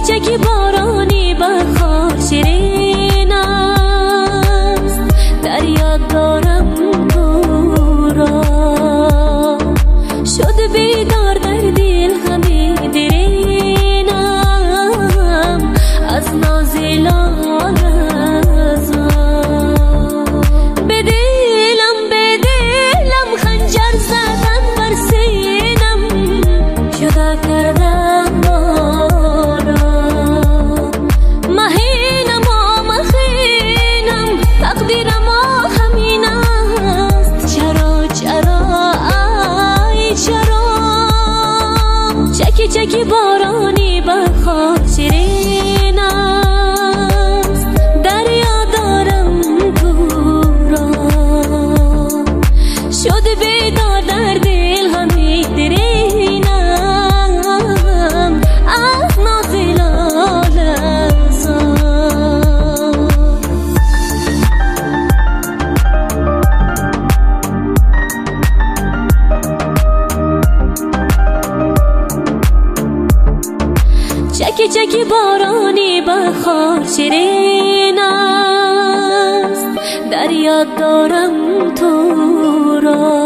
چکی بارانی بخار شیرین است، در یاد دارم تو را. شد بیدار در دل همه درینم از ناز لالزار. به دلم خنجر زدن بر سینم، جدا کردن ما را. مهینم و مخینم، تقدیرم همین است. چرا ای چرا چکی بارانی بخار شیرین است، دریا دارم تو را. شد بیدار در دل همه درینم از ناز لالزار. چکی بارانی بخار شیرین است، در یاد دارم تو را.